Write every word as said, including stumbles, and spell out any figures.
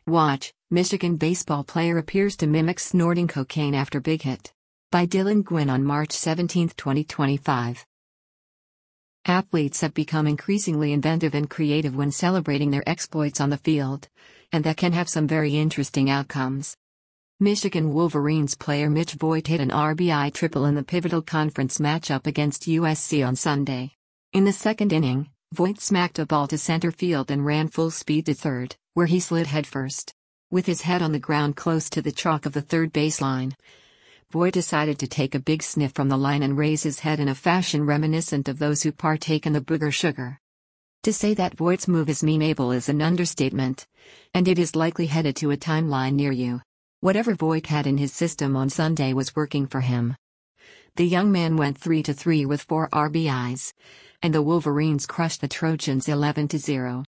Watch, Michigan baseball player appears to mimic snorting cocaine after big hit. By Dylan Gwynn on March seventeenth, twenty twenty-five. Athletes have become increasingly inventive and creative when celebrating their exploits on the field, and that can have some very interesting outcomes. Michigan Wolverines player Mitch Voigt hit an R B I triple in the pivotal conference matchup against U S C on Sunday. In the second inning, Voigt smacked a ball to center field and ran full speed to third, where he slid headfirst. With his head on the ground close to the chalk of the third baseline, Voigt decided to take a big sniff from the line and raise his head in a fashion reminiscent of those who partake in the booger sugar. To say that Voigt's move is memeable is an understatement, and it is likely headed to a timeline near you. Whatever Voigt had in his system on Sunday was working for him. The young man went three to three with four R B Is, and the Wolverines crushed the Trojans eleven to zero.